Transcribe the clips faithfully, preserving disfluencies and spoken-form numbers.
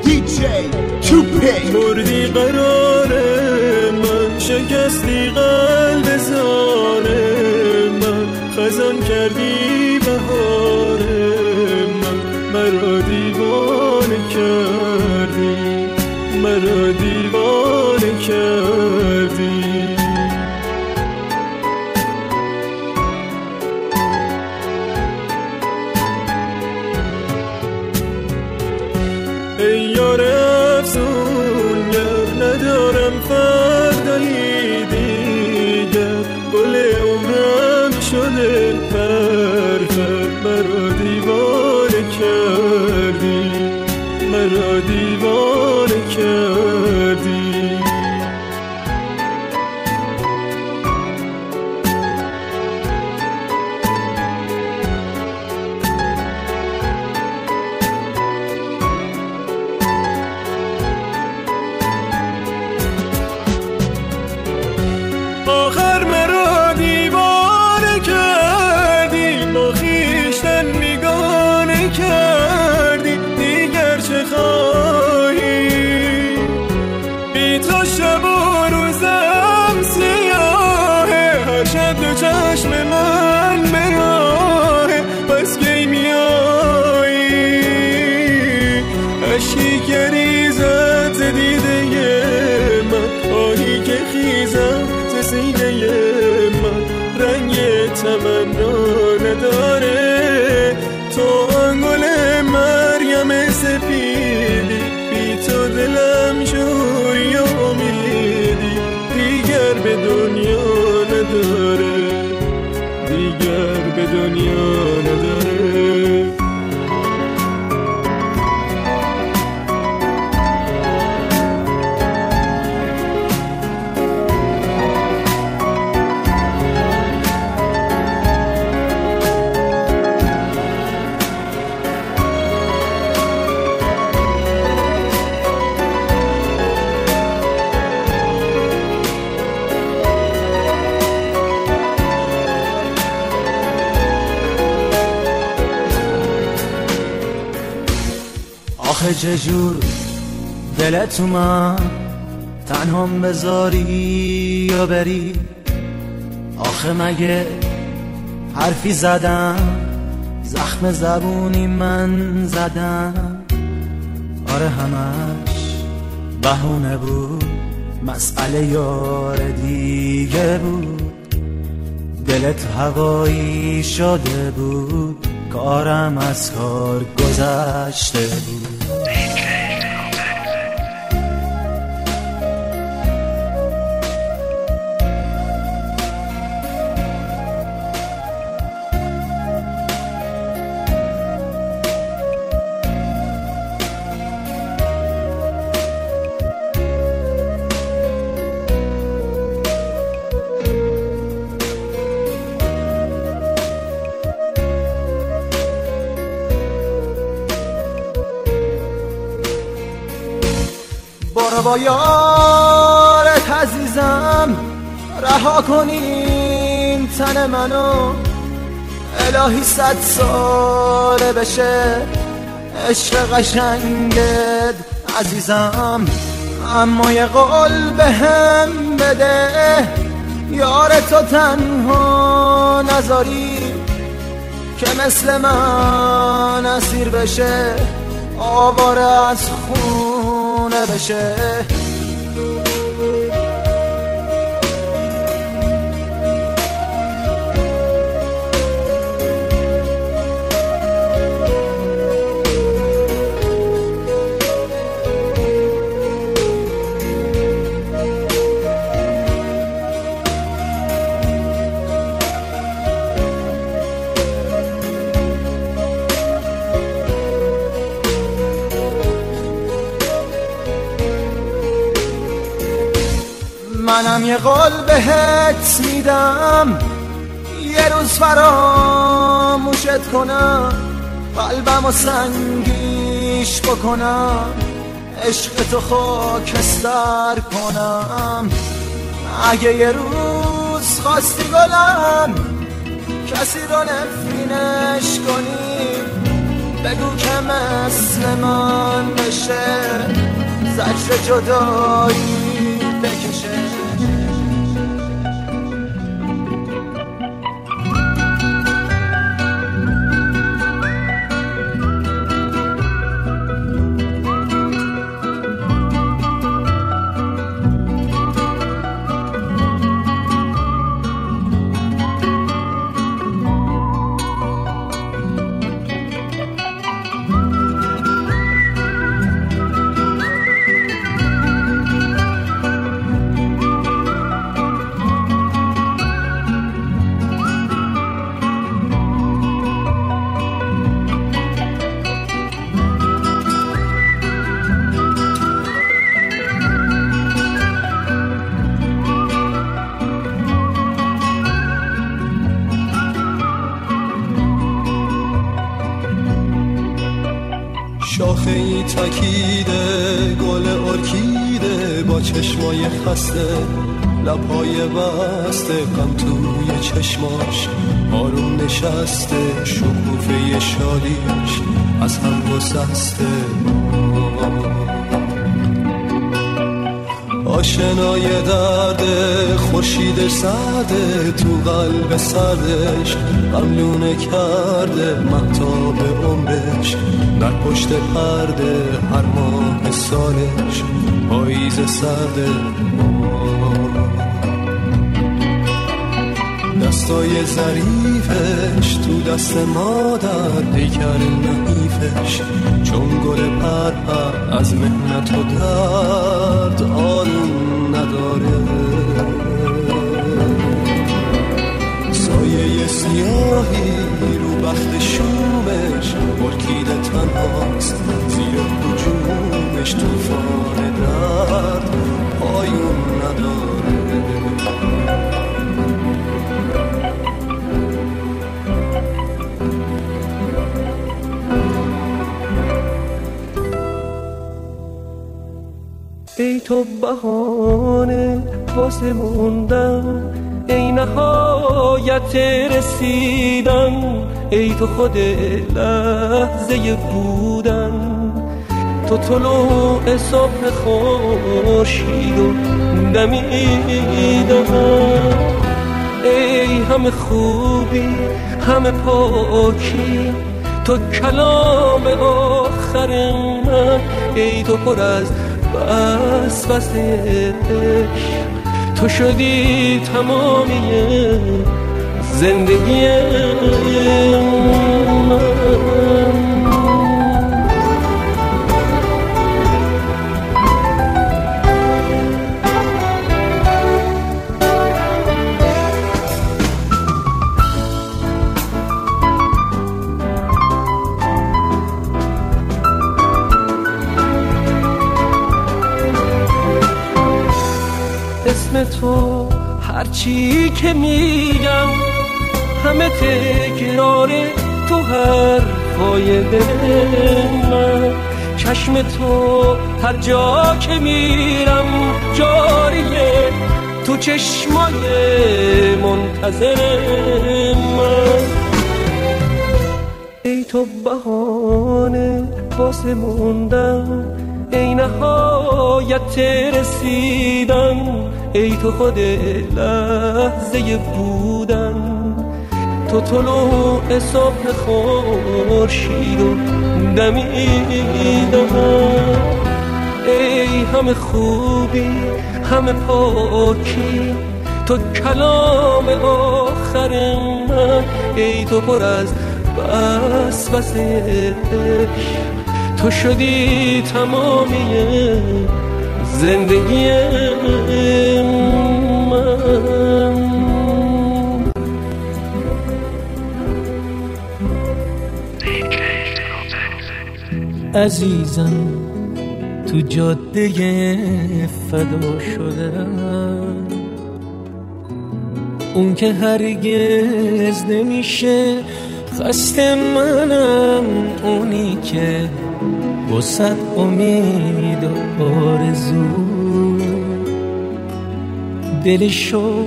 دی جی توپی. مردی قرار من، شکستی قلب زار من، خزان کردی بهار من، مرا دیوانه کردی، مرا دیوانه کردی. ای یار افسونگر، ندارم فردایی دیگر، گل عمرم شده پرپر، مرا دیوانه کردی، مرا دیوانه کردی. آخر مرا دیوانه کردی، با خویشتن بیگانه کردی، دیگر چه خواهی؟ بی تو شب و روزم سیاهه، هر شب دو چشم من به راهه، پس کی میایی؟ اشکی که ریزد ز دیده من، آهی که خیزد سینه من، رنگ تمنا نداره، تو آنگل مریم سپیدی، بی تو دلم جوی امیدی، دیگر به دنیا نداره، دیگر به دنیا نداره. آخه چجور دلت اومد تنهام بذاری یا بری؟ آخه مگه حرفی زدم، زخم زبونی من زدم؟ آره همش بهونه بود، مسئله یار دیگه بود، دلت هوایی شده بود، کارم از کار گذشته بود. برو با یارت عزیزم، رها کنین تن منو، الهی صد ساله بشه عشق قشنگت عزیزم، اما یه قول به هم بده، یار تو تنها نذاری که مثل من اسیر بشه، آواره از خونه بشه. منم یه قول بهت میدم، یه روز فراموشت کنم، قلبمو سنگیش بکنم، عشق تو خاکستر کنم. اگه یه روز خواستی گلم، کسی رو نفرینش کنی، بگو که مثل من بشه زجر جدایی بکشه. شاخه ای تکیده گل ارکیده با چشمای خسته لبهای بسته غم توی چشماش آروم نشسته شکوفه شادیش از هم گسسته. آشنای درد خورشید سرده تو قلب سردش غملونه کرده مهتاب عمرش در پشت پرده هر ماه سالش پاییز سرده. دستای ظریفش تو دست مادر پیکر نحیفش چون گل پرپر از محنت و درد آروم نداره. سایه سیاهی رو بخت شومش ارکیده تنهاست زیر هجومش طوفان درد پایون نداره. ای تو بهانه واسه موندن، ای نهایت رسیدن، ای تو خود لحظه بودن، تو طلوع صبح خورشید و دمیدن. ای همه خوبی همه پاکی تو کلام آخر من، ای تو پر از بس بس عشق، تو شدی تمامی زندگی من. اسم تو هرچی که میگم همه تکرار تو حرفای دل من. چشم تو هر جا که میرم جاریه تو چشمای منتظر من. ای تو بهانه واسه موندن، ای نهایت رسیدن، ای تو خود لحظه بودن، تو طلوع صبح خورشید و دمیدن. ای همه خوبی همه پاکی تو کلام آخر من، ای تو پر از بس بس عشق، تو شدی تمامی زندگی من. عزیزم تو جاده فدا شدم، اون که هرگز نمیشه خسته منم، اونی که وسط امید و آرزو دلشو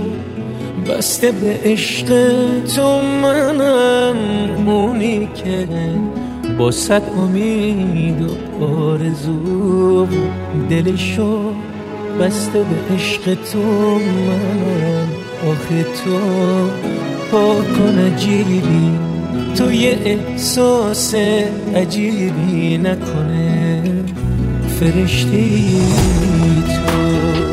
بسته به عشق تو منم، اونی که با صد امید و آرزو دلشو بسته به عشق تو. من آخه تو پاکن عجیبی، تو یه احساس عجیبی نکنه فرشتی تو.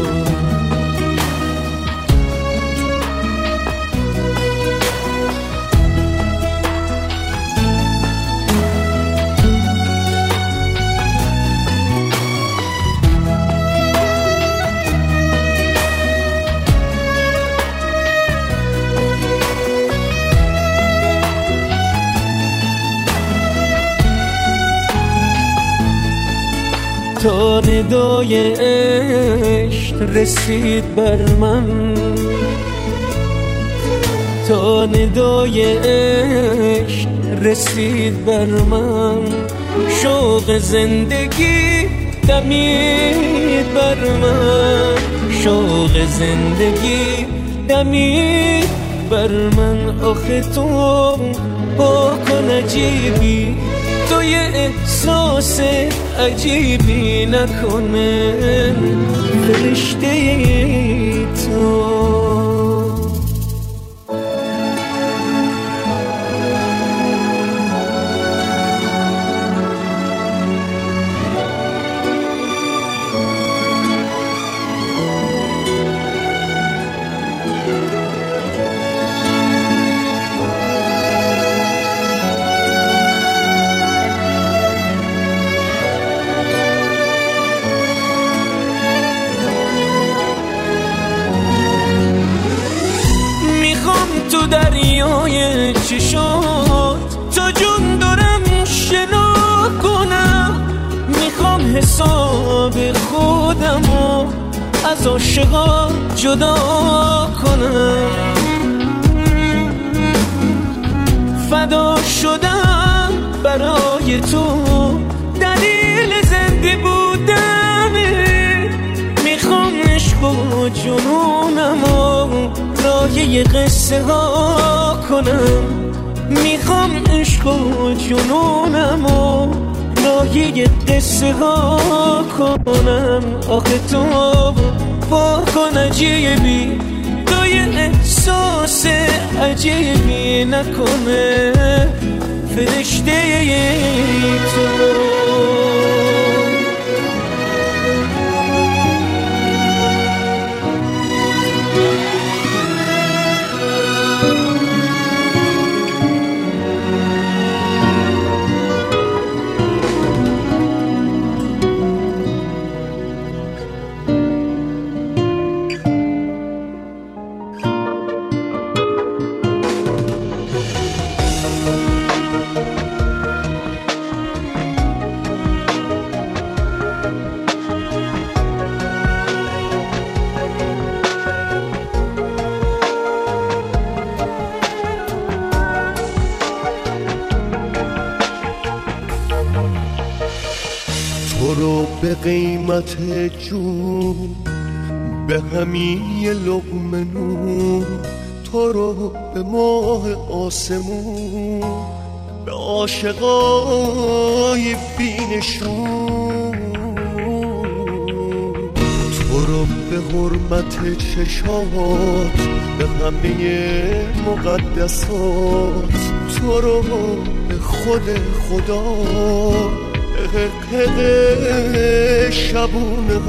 تا ندای عشق رسید بر من، تا ندای عشق رسید بر من، شوق زندگی دمید بر من، شوق زندگی دمید بر من. آخه تو پاکن عجیبی، تو یه احساس عجیبی نکنه فرشته تو. تو دریای چشات تا جون دارم شنا کنم، میخوام حساب خودمو از عاشقا جدا کنم. فدا شدم برای تو، دلیل زنده بودمه، میخوام عشق و جنونمو راهی قصه ها کنم، میخوام عشق و جنونمو راهی قصه ها کنم. آخه تو پاکن عجیبی، تو یه احساس عجیبی نکنه فرشته تو. تو رو به قیمت جون، به همین یه لقمه نون، تو رو به ماه آسمون، به عاشقای بینشون، تو رو به حرمت چشات، به همه مقدسات، تو رو به خود خدا، حقق شبونه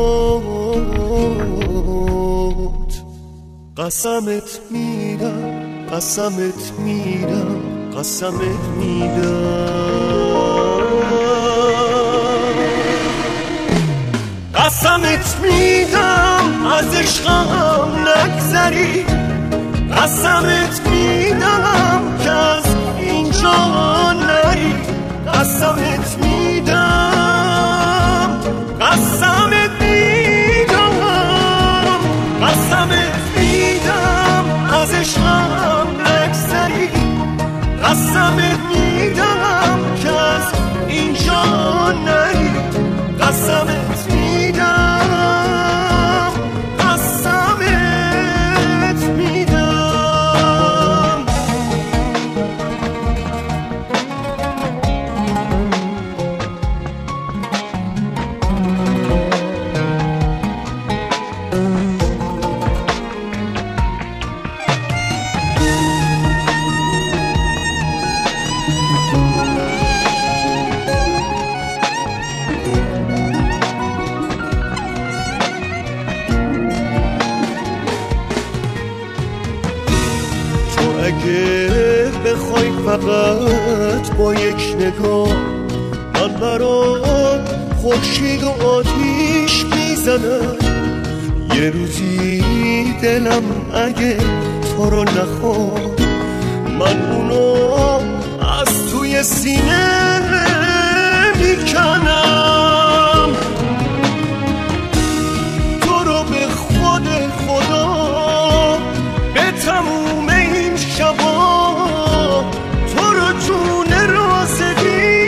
هات. قسمت میدم، قسمت میدم، قسمت میدم، قسمت میدم از عشقم نگذری، قسمت میدم که از اینجا نری، قسمت میدم، قسمت میدم، قسمت میدم از عشقم نگذری، قسمت میدم که از اینجا نری، قسمت میدم، قسمت میدم. نگاه من برات خورشید و آتیش میزنم. یه روزی دلم اگه تو رو نخواد من اونو از توی سینه میکنم. تو رو به خود خدا به تموم این شبا تو رو جون رازگی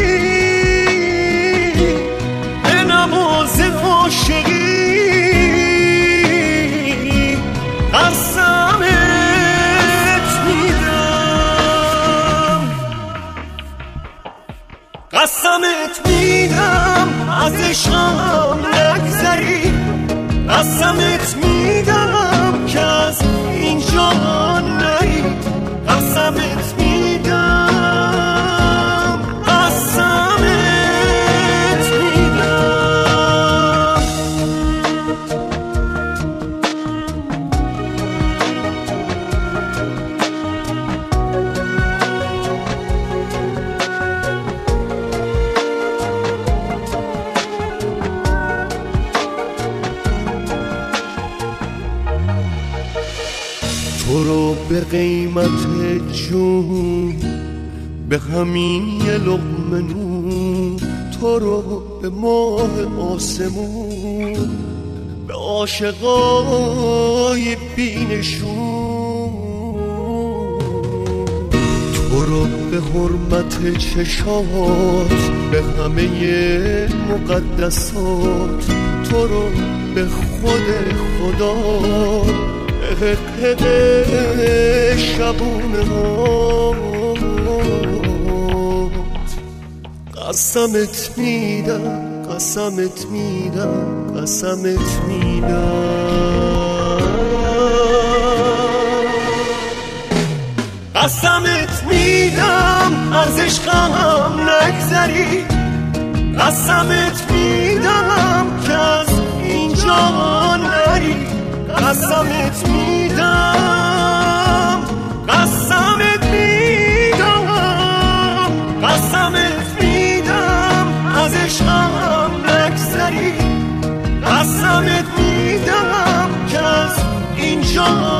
به نماز عاشقی قسمت میدم. قسمت میدم از عشقم نگذری. قسمت میدم که از اینجا نری. قسمت میدم قسمت میدم. تو رو به قیمت جون به همین یه لقمه نون، تو رو به ماه آسمون، به عاشقای بینشون، تو رو به حرمت چشات، به همه مقدسات، تو رو به خود خدا، حق شبونه هات قسمت میدم، قسمت میدم، قسمت میدم، قسمت میدم از عشقم نگذری. قسمت میدم که از اینجا نری. قسمت میدم، قسمت میدم، قسمت میدم از عشقم نگذری. قسمت میدم که از اینجا